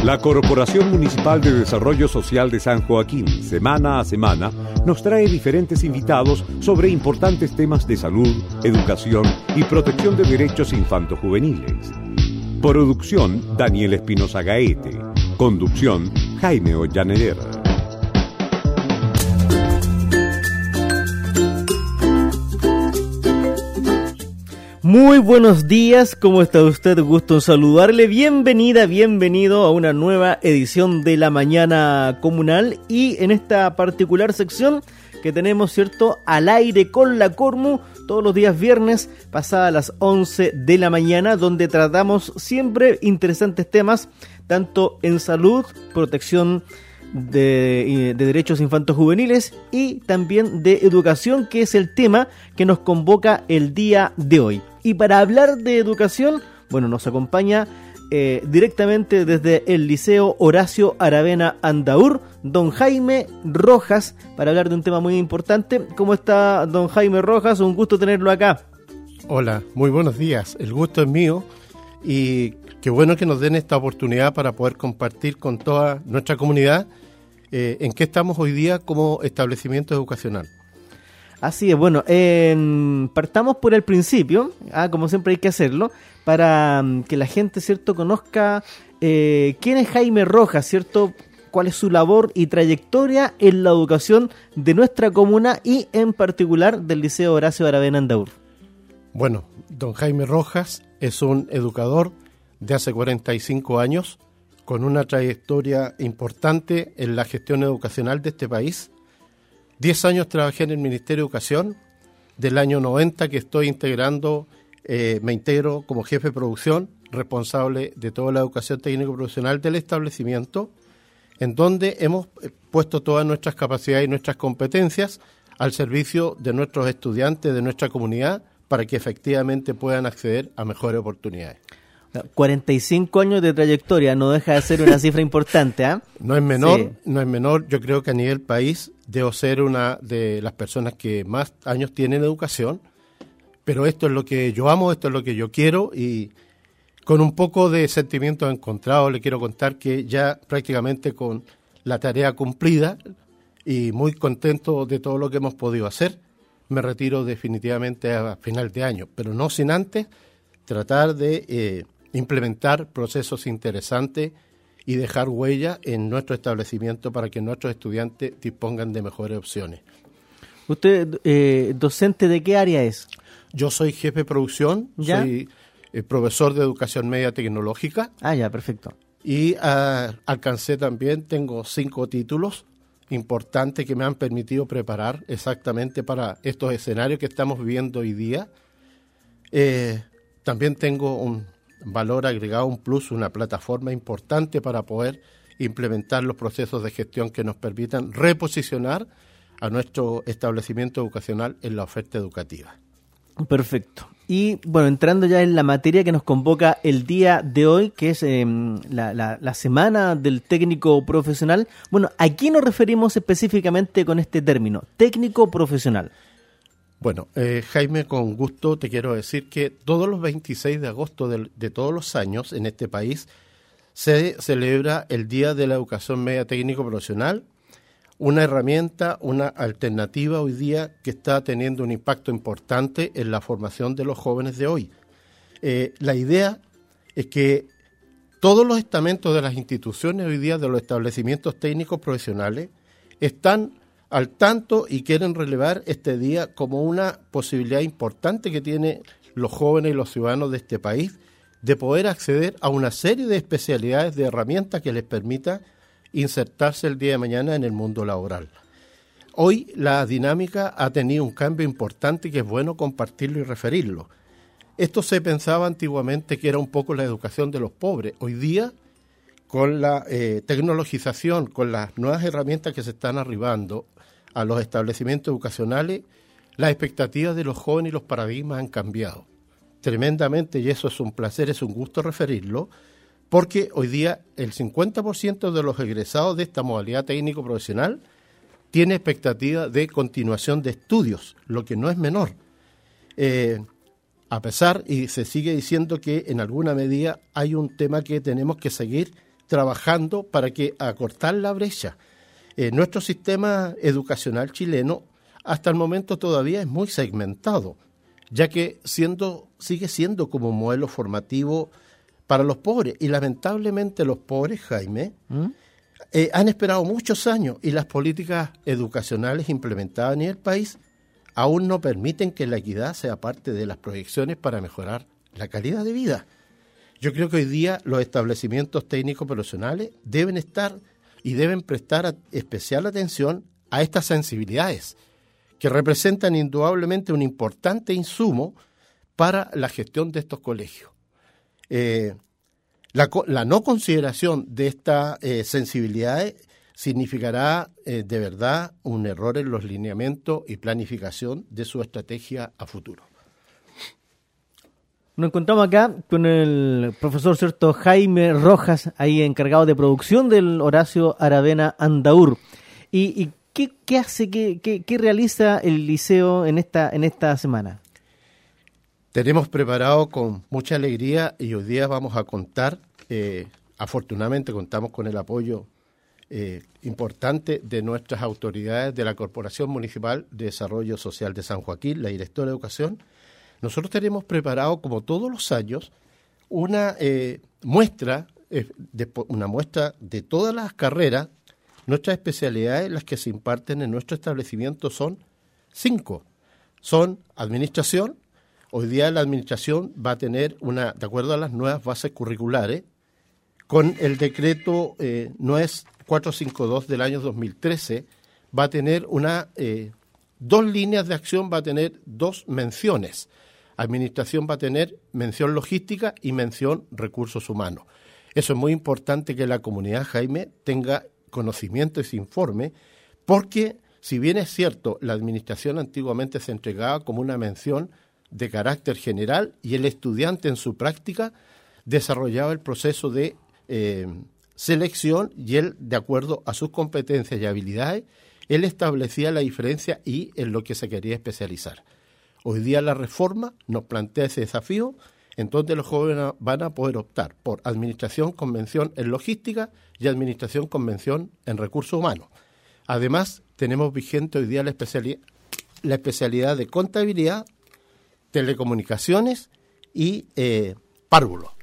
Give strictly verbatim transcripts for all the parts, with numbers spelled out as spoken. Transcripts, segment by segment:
La Corporación Municipal de Desarrollo Social de San Joaquín, semana a semana, nos trae diferentes invitados sobre importantes temas de salud, educación y protección de derechos infantojuveniles. Producción, Daniel Espinosa Gaete. Conducción, Jaime Ollaner. Muy buenos días, ¿cómo está usted? Gusto en saludarle. Bienvenida, bienvenido a una nueva edición de La Mañana Comunal y en esta particular sección que tenemos, ¿cierto?, al aire con la Cormu todos los días viernes pasadas las once de la mañana, donde tratamos siempre interesantes temas, tanto en salud, protección de, de derechos infantojuveniles y también de educación, que es el tema que nos convoca el día de hoy. Y para hablar de educación, bueno, nos acompaña eh, directamente desde el Liceo Horacio Aravena Andaur, don Jaime Rojas, para hablar de un tema muy importante. ¿Cómo está, don Jaime Rojas? Un gusto tenerlo acá. Hola, muy buenos días. El gusto es mío y qué bueno que nos den esta oportunidad para poder compartir con toda nuestra comunidad eh, en qué estamos hoy día como establecimiento educacional. Así es, bueno, eh, partamos por el principio, ah, como siempre hay que hacerlo, para um, que la gente, ¿cierto?, conozca eh, quién es Jaime Rojas, ¿cierto?, cuál es su labor y trayectoria en la educación de nuestra comuna y en particular del Liceo Horacio Aravena Andaur. Bueno, don Jaime Rojas es un educador de hace cuarenta y cinco años, con una trayectoria importante en la gestión educacional de este país. Diez años trabajé en el Ministerio de Educación, del año noventa que estoy integrando, eh, me integro como jefe de producción, responsable de toda la educación técnico-profesional del establecimiento, en donde hemos puesto todas nuestras capacidades y nuestras competencias al servicio de nuestros estudiantes, de nuestra comunidad, para que efectivamente puedan acceder a mejores oportunidades. cuarenta y cinco años de trayectoria, no deja de ser una cifra importante, ¿ah? ¿eh? No es menor, sí. no es menor. Yo creo que a nivel país debo ser una de las personas que más años tienen educación, pero esto es lo que yo amo, esto es lo que yo quiero y con un poco de sentimientos encontrados le quiero contar que ya prácticamente con la tarea cumplida y muy contento de todo lo que hemos podido hacer, me retiro definitivamente a final de año, pero no sin antes tratar de eh, implementar procesos interesantes y dejar huella en nuestro establecimiento para que nuestros estudiantes dispongan de mejores opciones. ¿Usted, eh, docente de qué área es? Yo soy jefe de producción, ¿Ya? soy eh, profesor de educación media tecnológica. Ah, ya, perfecto. Y uh, alcancé también, tengo cinco títulos importantes que me han permitido preparar exactamente para estos escenarios que estamos viviendo hoy día. Eh, también tengo un valor agregado, un plus, una plataforma importante para poder implementar los procesos de gestión que nos permitan reposicionar a nuestro establecimiento educacional en la oferta educativa. Perfecto. Y bueno, entrando ya en la materia que nos convoca el día de hoy, que es eh, la, la, la semana del técnico profesional. Bueno, ¿a qué nos referimos específicamente con este término, técnico profesional? Bueno, eh, Jaime, con gusto te quiero decir que todos los veintiséis de agosto de, de todos los años en este país se celebra el Día de la Educación Media Técnico Profesional, una herramienta, una alternativa hoy día que está teniendo un impacto importante en la formación de los jóvenes de hoy. Eh, la idea es que todos los estamentos de las instituciones hoy día, de los establecimientos técnicos profesionales, están al tanto y quieren relevar este día como una posibilidad importante que tienen los jóvenes y los ciudadanos de este país de poder acceder a una serie de especialidades, de herramientas que les permita insertarse el día de mañana en el mundo laboral. Hoy la dinámica ha tenido un cambio importante que es bueno compartirlo y referirlo. Esto se pensaba antiguamente que era un poco la educación de los pobres. Hoy día, con la eh, tecnologización, con las nuevas herramientas que se están arribando a los establecimientos educacionales, las expectativas de los jóvenes y los paradigmas han cambiado tremendamente y eso es un placer, es un gusto referirlo, porque hoy día el cincuenta por ciento de los egresados de esta modalidad técnico-profesional tiene expectativa de continuación de estudios, lo que no es menor. Eh, a pesar, y se sigue diciendo que en alguna medida hay un tema que tenemos que seguir trabajando para que acortar la brecha. Eh, nuestro sistema educacional chileno hasta el momento todavía es muy segmentado, ya que siendo, sigue siendo como modelo formativo para los pobres. Y lamentablemente los pobres, Jaime, ¿Mm? eh, han esperado muchos años y las políticas educacionales implementadas en el país aún no permiten que la equidad sea parte de las proyecciones para mejorar la calidad de vida. Yo creo que hoy día los establecimientos técnicos profesionales deben estar y deben prestar a, especial atención a estas sensibilidades, que representan indudablemente un importante insumo para la gestión de estos colegios. Eh, la, la no consideración de estas eh, sensibilidades significará eh, de verdad un error en los lineamientos y planificación de su estrategia a futuro. Nos encontramos acá con el profesor cierto Jaime Rojas, ahí encargado de producción del Horacio Aravena Andaur. ¿Y, y qué, qué hace, qué, qué, qué realiza el liceo en esta, en esta semana? Tenemos preparado con mucha alegría y hoy día vamos a contar, eh, afortunadamente contamos con el apoyo eh, importante de nuestras autoridades de la Corporación Municipal de Desarrollo Social de San Joaquín, la directora de Educación. Nosotros tenemos preparado, como todos los años, una eh, muestra, eh, de, una muestra de todas las carreras. Nuestras especialidades, las que se imparten en nuestro establecimiento, son cinco. Son administración. Hoy día la administración va a tener una, de acuerdo a las nuevas bases curriculares, con el decreto eh, no es cuatrocientos cincuenta y dos del año dos mil trece, va a tener una eh, dos líneas de acción, va a tener dos menciones. Administración va a tener mención logística y mención recursos humanos. Eso es muy importante que la comunidad, Jaime, tenga conocimiento y se informe, porque si bien es cierto, la administración antiguamente se entregaba como una mención de carácter general y el estudiante en su práctica desarrollaba el proceso de eh, selección y él, de acuerdo a sus competencias y habilidades, él establecía la diferencia y en lo que se quería especializar. Hoy día la reforma nos plantea ese desafío, entonces los jóvenes van a poder optar por administración con mención en logística y administración con mención en recursos humanos. Además, tenemos vigente hoy día la especialidad, la especialidad de contabilidad, telecomunicaciones y eh, párvulo.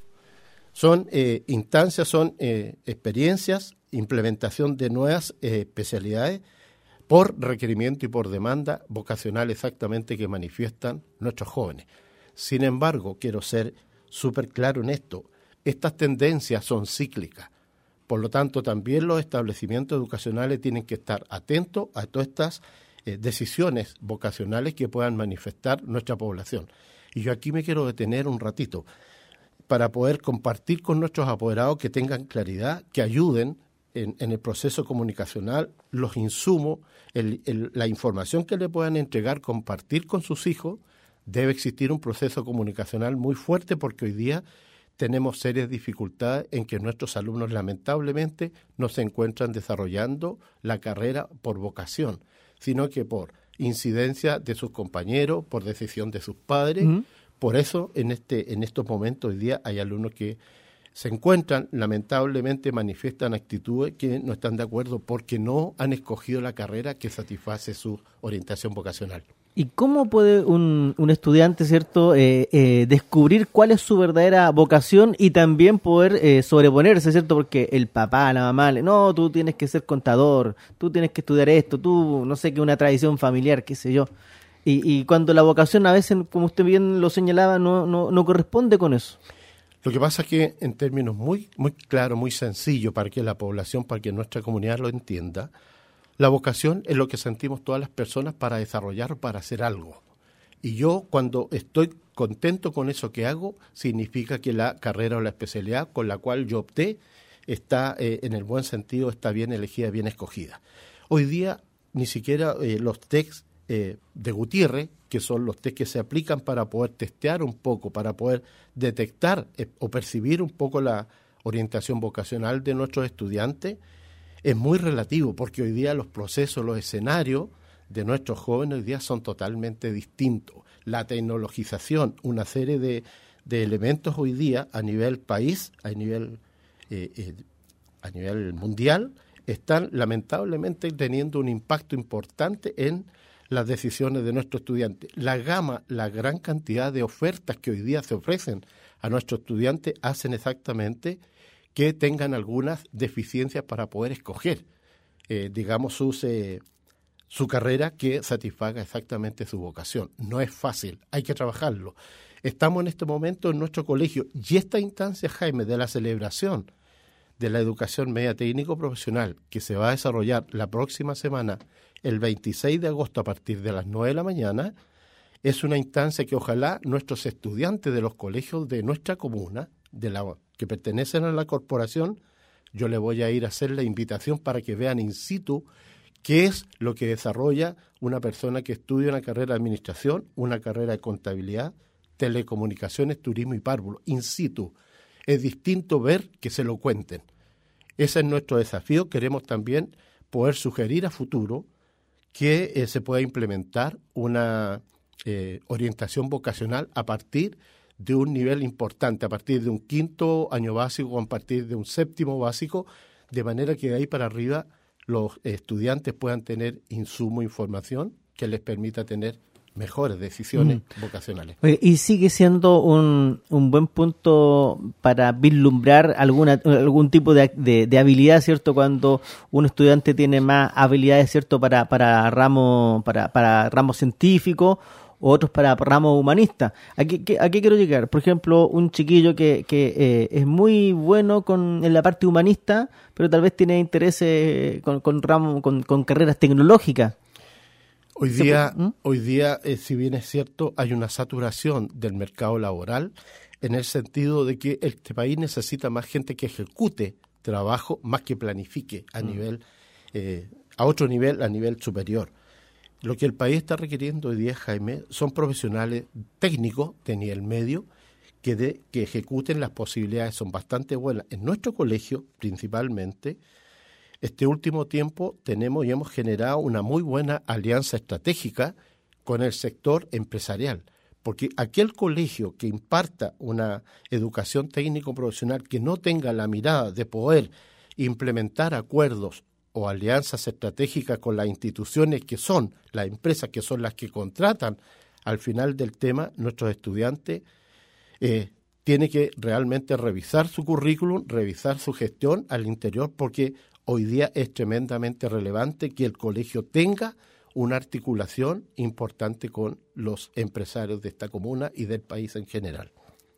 Son eh, instancias, son eh, experiencias, implementación de nuevas eh, especialidades por requerimiento y por demanda vocacional exactamente que manifiestan nuestros jóvenes. Sin embargo, quiero ser súper claro en esto, estas tendencias son cíclicas, por lo tanto también los establecimientos educacionales tienen que estar atentos a todas estas eh, decisiones vocacionales que puedan manifestar nuestra población. Y yo aquí me quiero detener un ratito para poder compartir con nuestros apoderados que tengan claridad, que ayuden En, en el proceso comunicacional, los insumos, el, el, la información que le puedan entregar, compartir con sus hijos. Debe existir un proceso comunicacional muy fuerte porque hoy día tenemos serias dificultades en que nuestros alumnos lamentablemente no se encuentran desarrollando la carrera por vocación, sino que por incidencia de sus compañeros, por decisión de sus padres. Uh-huh. Por eso en, este, en estos momentos hoy día hay alumnos que se encuentran, lamentablemente manifiestan actitudes que no están de acuerdo porque no han escogido la carrera que satisface su orientación vocacional. ¿Y cómo puede un, un estudiante, cierto, eh, eh, descubrir cuál es su verdadera vocación y también poder eh, sobreponerse, cierto? Porque el papá, la mamá, no, tú tienes que ser contador, tú tienes que estudiar esto, tú, no sé qué, una tradición familiar, qué sé yo. Y, y cuando la vocación a veces, como usted bien lo señalaba, no, no, no corresponde con eso. Lo que pasa es que en términos muy, muy claros, muy sencillos para que la población, para que nuestra comunidad lo entienda, la vocación es lo que sentimos todas las personas para desarrollar, para hacer algo. Y yo cuando estoy contento con eso que hago, significa que la carrera o la especialidad con la cual yo opté está eh, en el buen sentido, está bien elegida, bien escogida. Hoy día ni siquiera eh, los tests eh, de Gutiérrez, que son los test que se aplican para poder testear un poco, para poder detectar eh, o percibir un poco la orientación vocacional de nuestros estudiantes, es muy relativo, porque hoy día los procesos, los escenarios de nuestros jóvenes hoy día son totalmente distintos. La tecnologización, una serie de, de elementos hoy día a nivel país, a nivel eh, eh, a nivel mundial, están lamentablemente teniendo un impacto importante en las decisiones de nuestros estudiantes. La gama, la gran cantidad de ofertas que hoy día se ofrecen a nuestros estudiantes hacen exactamente que tengan algunas deficiencias para poder escoger, eh, digamos, sus, eh, su carrera que satisfaga exactamente su vocación. No es fácil, hay que trabajarlo. Estamos en este momento en nuestro colegio y esta instancia, Jaime, de la celebración de la educación media técnico profesional que se va a desarrollar la próxima semana, el veintiséis de agosto a partir de las nueve de la mañana, es una instancia que ojalá nuestros estudiantes de los colegios de nuestra comuna, de la que pertenecen a la corporación, yo les voy a ir a hacer la invitación para que vean in situ qué es lo que desarrolla una persona que estudia una carrera de administración, una carrera de contabilidad, telecomunicaciones, turismo y párvulo, in situ. Es distinto ver que se lo cuenten. Ese es nuestro desafío. Queremos también poder sugerir a futuro que eh, se pueda implementar una eh, orientación vocacional a partir de un nivel importante, a partir de un quinto año básico o a partir de un séptimo básico, de manera que de ahí para arriba los estudiantes puedan tener insumo, información que les permita tener mejores decisiones mm. vocacionales. Oye, y sigue siendo un, un buen punto para vislumbrar alguna algún tipo de, de, de habilidad, ¿cierto? Cuando un estudiante tiene más habilidades, ¿cierto? Para para ramo para para ramo científico, otros para ramo humanista. ¿A qué, a qué quiero llegar? Por ejemplo, un chiquillo que, que eh, es muy bueno con en la parte humanista, pero tal vez tiene intereses con, con ramo con, con carreras tecnológicas. Hoy día, ¿Mm? hoy día eh, si bien es cierto, hay una saturación del mercado laboral en el sentido de que este país necesita más gente que ejecute trabajo más que planifique a mm. nivel, eh, a otro nivel, a nivel superior. Lo que el país está requiriendo hoy día, Jaime, son profesionales técnicos de nivel medio que, de, que ejecuten las posibilidades, son bastante buenas. En nuestro colegio, principalmente, este último tiempo tenemos y hemos generado una muy buena alianza estratégica con el sector empresarial, porque aquel colegio que imparta una educación técnico-profesional que no tenga la mirada de poder implementar acuerdos o alianzas estratégicas con las instituciones que son, las empresas que son las que contratan, al final del tema, nuestros estudiantes eh, tienen que realmente revisar su currículum, revisar su gestión al interior, porque hoy día es tremendamente relevante que el colegio tenga una articulación importante con los empresarios de esta comuna y del país en general.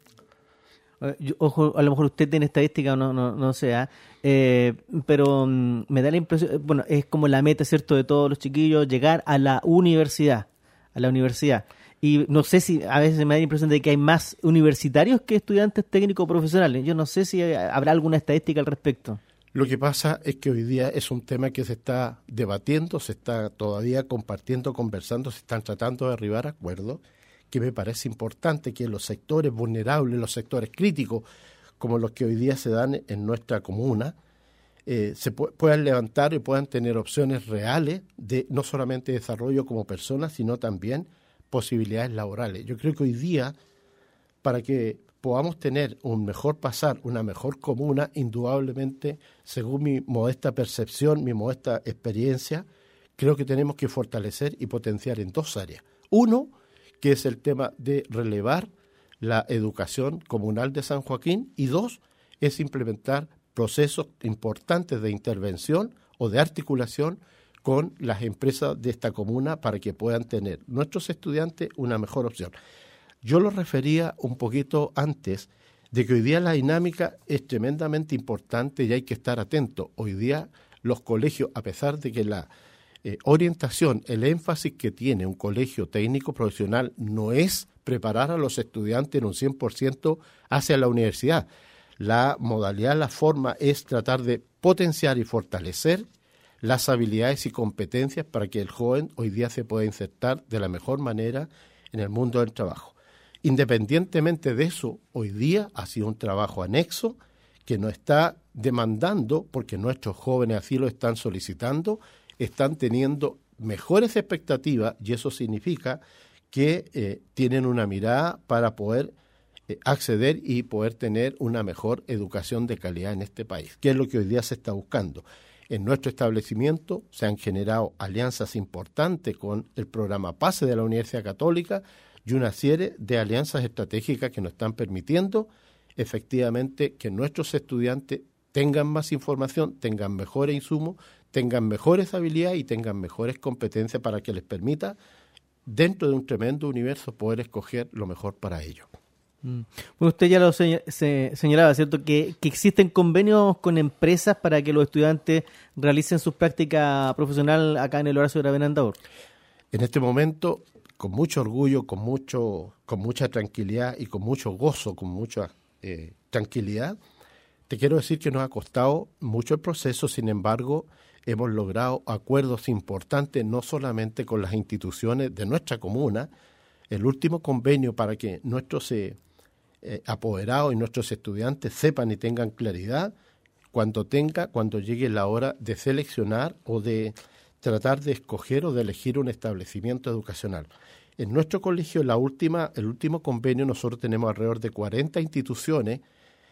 Yo, ojo, a lo mejor usted tiene estadística o no, no, no sea, eh, pero um, me da la impresión, bueno, es como la meta, ¿cierto?, de todos los chiquillos, llegar a la universidad, a la universidad. Y no sé si a veces me da la impresión de que hay más universitarios que estudiantes técnicos profesionales. Yo no sé si habrá alguna estadística al respecto. Lo que pasa es que hoy día es un tema que se está debatiendo, se está todavía compartiendo, conversando, se están tratando de arribar a acuerdos, que me parece importante que los sectores vulnerables, los sectores críticos, como los que hoy día se dan en nuestra comuna, eh, se pu- puedan levantar y puedan tener opciones reales de no solamente desarrollo como personas, sino también posibilidades laborales. Yo creo que hoy día, para que podamos tener un mejor pasar, una mejor comuna, indudablemente, según mi modesta percepción, mi modesta experiencia, creo que tenemos que fortalecer y potenciar en dos áreas. Uno, que es el tema de relevar la educación comunal de San Joaquín, y dos, es implementar procesos importantes de intervención o de articulación con las empresas de esta comuna para que puedan tener nuestros estudiantes una mejor opción. Yo lo refería un poquito antes de que hoy día la dinámica es tremendamente importante y hay que estar atento. Hoy día los colegios, a pesar de que la eh, orientación, el énfasis que tiene un colegio técnico profesional no es preparar a los estudiantes en un cien por ciento hacia la universidad. La modalidad, la forma es tratar de potenciar y fortalecer las habilidades y competencias para que el joven hoy día se pueda insertar de la mejor manera en el mundo del trabajo. Independientemente de eso, hoy día ha sido un trabajo anexo que nos está demandando, porque nuestros jóvenes así lo están solicitando, están teniendo mejores expectativas y eso significa que eh, tienen una mirada para poder eh, acceder y poder tener una mejor educación de calidad en este país, que es lo que hoy día se está buscando. En nuestro establecimiento se han generado alianzas importantes con el programa PASE de la Universidad Católica y una serie de alianzas estratégicas que nos están permitiendo efectivamente que nuestros estudiantes tengan más información, tengan mejores insumos, tengan mejores habilidades y tengan mejores competencias para que les permita, dentro de un tremendo universo, poder escoger lo mejor para ellos. Bueno, usted ya lo se, se, señalaba, ¿cierto? Que, que existen convenios con empresas para que los estudiantes realicen su práctica profesional acá en el Horacio Aravena Andaur. En este momento, con mucho orgullo, con mucho, con mucha tranquilidad y con mucho gozo, con mucha eh, tranquilidad, te quiero decir que nos ha costado mucho el proceso. Sin embargo, hemos logrado acuerdos importantes, no solamente con las instituciones de nuestra comuna. El último convenio, para que nuestros eh, eh, apoderados y nuestros estudiantes sepan y tengan claridad cuando tenga, cuando llegue la hora de seleccionar o de tratar de escoger o de elegir un establecimiento educacional. En nuestro colegio, la última, el último convenio, nosotros tenemos alrededor de cuarenta instituciones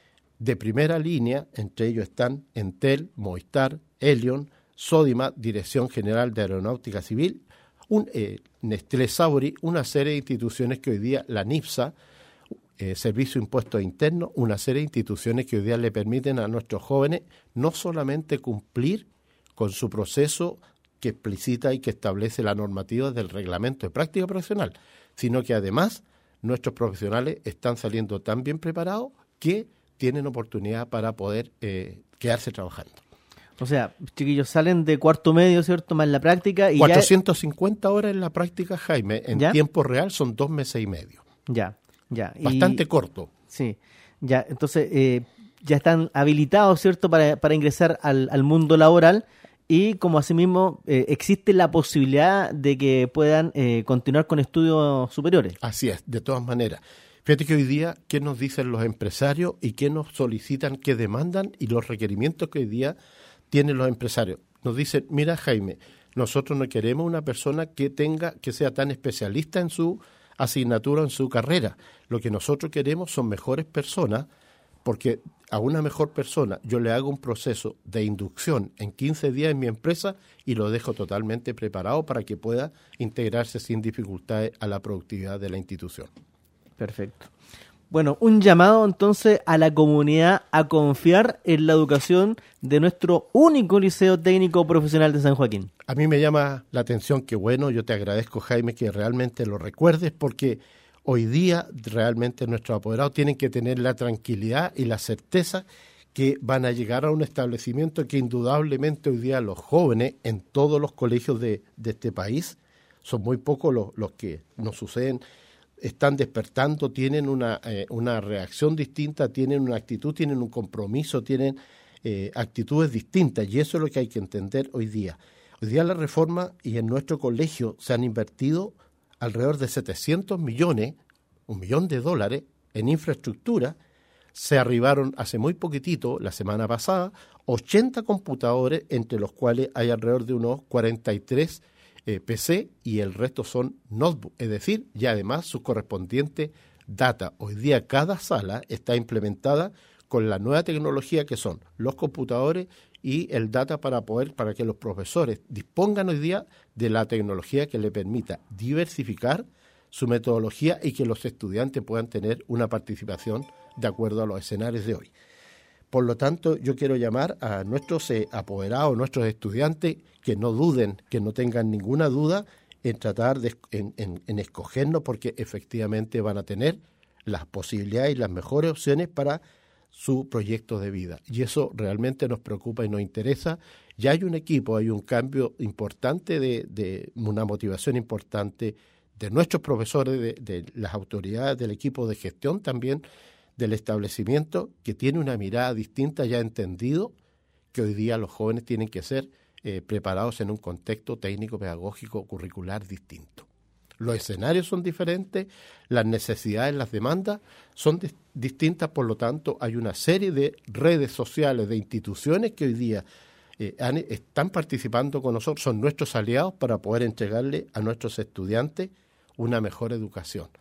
de primera línea. Entre ellos están Entel, Movistar, Elion, Sodima, Dirección General de Aeronáutica Civil, un, eh, Nestlé Sauri, una serie de instituciones que hoy día, la NIPSA, eh, Servicio de Impuestos Internos, una serie de instituciones que hoy día le permiten a nuestros jóvenes no solamente cumplir con su proceso que explicita y que establece la normativa del reglamento de práctica profesional, sino que además nuestros profesionales están saliendo tan bien preparados que tienen oportunidad para poder eh, quedarse trabajando. O sea, chiquillos salen de cuarto medio, ¿cierto? Más la práctica. Y cuatrocientas cincuenta ya... horas en la práctica, Jaime. En ¿Ya? Tiempo real son dos meses y medio. Ya, ya. Bastante y... corto. Sí, ya. Entonces, eh, ya están habilitados, ¿cierto? Para, para ingresar al, al mundo laboral. Y como asimismo eh, existe la posibilidad de que puedan eh, continuar con estudios superiores. Así es, de todas maneras. Fíjate que hoy día, ¿qué nos dicen los empresarios y qué nos solicitan, qué demandan y los requerimientos que hoy día tienen los empresarios? Nos dicen, mira Jaime, nosotros no queremos una persona que tenga, que sea tan especialista en su asignatura, en su carrera. Lo que nosotros queremos son mejores personas, porque a una mejor persona yo le hago un proceso de inducción en quince días en mi empresa y lo dejo totalmente preparado para que pueda integrarse sin dificultades a la productividad de la institución. Perfecto. Bueno, un llamado entonces a la comunidad a confiar en la educación de nuestro único liceo técnico profesional de San Joaquín. A mí me llama la atención que, bueno, yo te agradezco, Jaime, que realmente lo recuerdes, porque hoy día realmente nuestros apoderados tienen que tener la tranquilidad y la certeza que van a llegar a un establecimiento que indudablemente hoy día los jóvenes en todos los colegios de, de este país, son muy pocos los, los que nos suceden, están despertando, tienen una, eh, una reacción distinta, tienen una actitud, tienen un compromiso, tienen eh, actitudes distintas, y eso es lo que hay que entender hoy día. Hoy día la reforma, y en nuestro colegio se han invertido alrededor de setecientos millones, un millón de dólares en infraestructura. Se arribaron hace muy poquitito, la semana pasada, ochenta computadores, entre los cuales hay alrededor de unos cuarenta y tres Eh, P C y el resto son notebook, es decir, y además su correspondiente data. Hoy día cada sala está implementada con la nueva tecnología que son los computadores y el data para poder, para que los profesores dispongan hoy día de la tecnología que le permita diversificar su metodología y que los estudiantes puedan tener una participación de acuerdo a los escenarios de hoy. Por lo tanto, yo quiero llamar a nuestros eh, apoderados, nuestros estudiantes, que no duden, que no tengan ninguna duda en tratar de en, en, en escogernos, porque efectivamente van a tener las posibilidades y las mejores opciones para su proyecto de vida. Y eso realmente nos preocupa y nos interesa. Ya hay un equipo, hay un cambio importante, de, de una motivación importante de nuestros profesores, de, de las autoridades, del equipo de gestión también, del establecimiento, que tiene una mirada distinta, ya entendido que hoy día los jóvenes tienen que ser eh, preparados en un contexto técnico, pedagógico, curricular distinto. Los escenarios son diferentes, las necesidades, las demandas son de, distintas, por lo tanto hay una serie de redes sociales, de instituciones que hoy día eh, han, están participando con nosotros, son nuestros aliados para poder entregarle a nuestros estudiantes una mejor educación.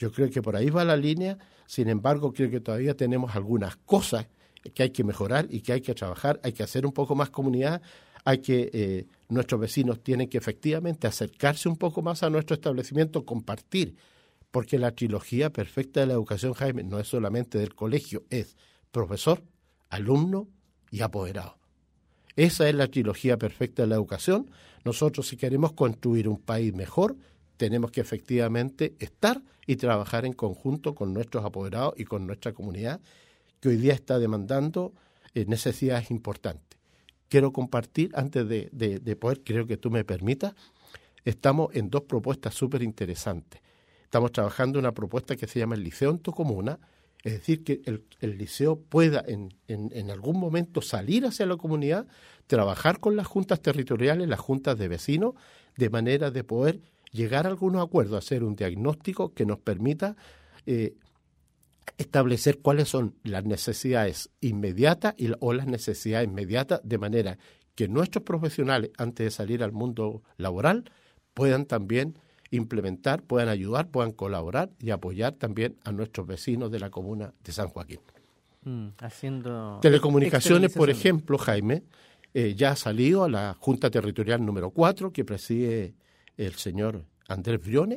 Yo creo que por ahí va la línea, sin embargo, creo que todavía tenemos algunas cosas que hay que mejorar y que hay que trabajar, hay que hacer un poco más comunidad, hay que, eh, nuestros vecinos tienen que efectivamente acercarse un poco más a nuestro establecimiento, compartir, porque la trilogía perfecta de la educación, Jaime, no es solamente del colegio, es profesor, alumno y apoderado. Esa es la trilogía perfecta de la educación. Nosotros, si queremos construir un país mejor, tenemos que efectivamente estar y trabajar en conjunto con nuestros apoderados y con nuestra comunidad, que hoy día está demandando eh, necesidades importantes. Quiero compartir, antes de, de, de poder, creo que tú me permitas, estamos en dos propuestas súper interesantes. Estamos trabajando en una propuesta que se llama el Liceo en tu Comuna, es decir, que el, el liceo pueda en, en, en algún momento salir hacia la comunidad, trabajar con las juntas territoriales, las juntas de vecinos, de manera de poder llegar a algunos acuerdos, hacer un diagnóstico que nos permita eh, establecer cuáles son las necesidades inmediatas y, o las necesidades inmediatas, de manera que nuestros profesionales, antes de salir al mundo laboral, puedan también implementar, puedan ayudar, puedan colaborar y apoyar también a nuestros vecinos de la comuna de San Joaquín. Mm, haciendo Telecomunicaciones, por ejemplo, Jaime, eh, ya ha salido a la Junta Territorial número cuatro, que preside el señor Andrés Briones,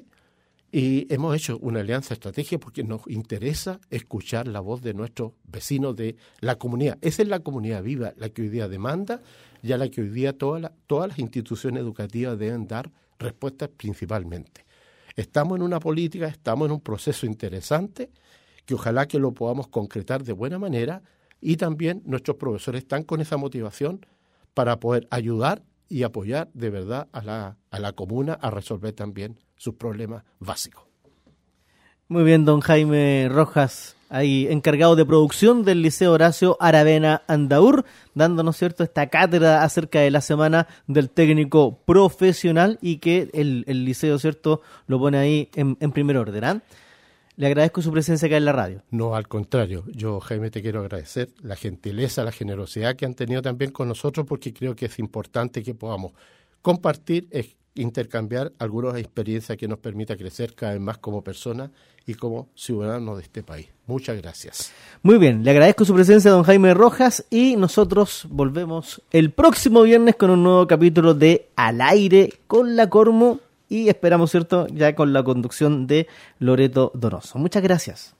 y hemos hecho una alianza estratégica porque nos interesa escuchar la voz de nuestros vecinos de la comunidad. Esa es la comunidad viva, la que hoy día demanda y a la que hoy día toda la, todas las instituciones educativas deben dar respuestas principalmente. Estamos en una política, estamos en un proceso interesante que ojalá que lo podamos concretar de buena manera, y también nuestros profesores están con esa motivación para poder ayudar y apoyar de verdad a la, a la comuna a resolver también sus problemas básicos. Muy bien, don Jaime Rojas, ahí encargado de producción del Liceo Horacio Aravena Andaur, dándonos, cierto, esta cátedra acerca de la semana del técnico profesional, y que el, el liceo, cierto, lo pone ahí en, en primer orden, ¿eh? Le agradezco su presencia acá en la radio. No, al contrario, yo, Jaime, te quiero agradecer la gentileza, la generosidad que han tenido también con nosotros, porque creo que es importante que podamos compartir, intercambiar algunas experiencias que nos permita crecer cada vez más como personas y como ciudadanos de este país. Muchas gracias. Muy bien, le agradezco su presencia, don Jaime Rojas, y nosotros volvemos el próximo viernes con un nuevo capítulo de Al Aire con la Cormu, y esperamos, cierto, ya con la conducción de Loreto Donoso. Muchas gracias.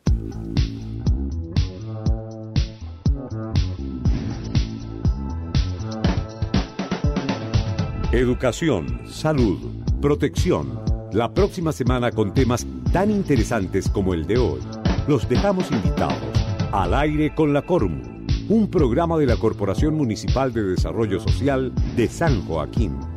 Educación, salud, protección. La próxima semana con temas tan interesantes como el de hoy. Los dejamos invitados. Al Aire con la Cormu, un programa de la Corporación Municipal de Desarrollo Social de San Joaquín.